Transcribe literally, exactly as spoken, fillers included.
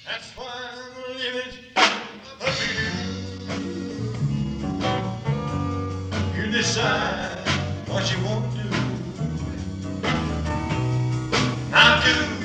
That's why I'm living of you. You decide what you want to do. Now do